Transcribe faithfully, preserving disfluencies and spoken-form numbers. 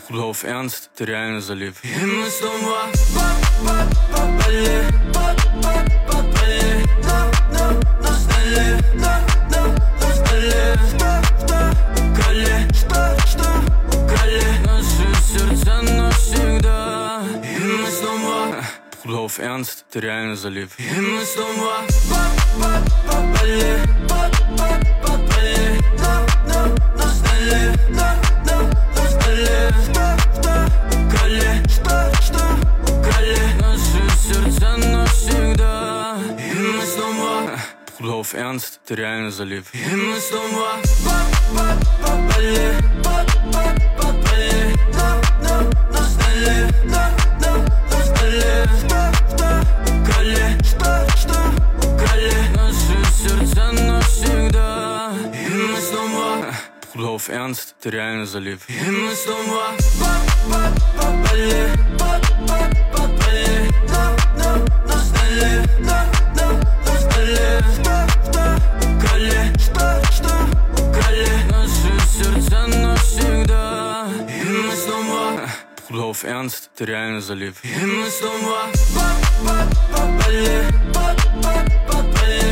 Bruder, auf Ernst, ты реально залив. И мы снова попали, попали, настали, настали, украли, украли наши сердца навсегда. И мы снова, Bruder, auf Ernst, ты реально залив. и мы снова попали, попали, настали, настали, украли, украли наши сердца навсегда. И мы снова, Bruder, auf Ernst, ты реально залив. и мы снова попали, попали, настали, настали, украли, украли наши сердца навсегда. И мы снова, Bruder, auf Ernst, ты реально залив. и мы снова попали, попали, настали, настали, украли, украли наши сердца навсегда. И мы снова, Bruder, auf Ernst, ты реально залив. и мы снова попали, попали,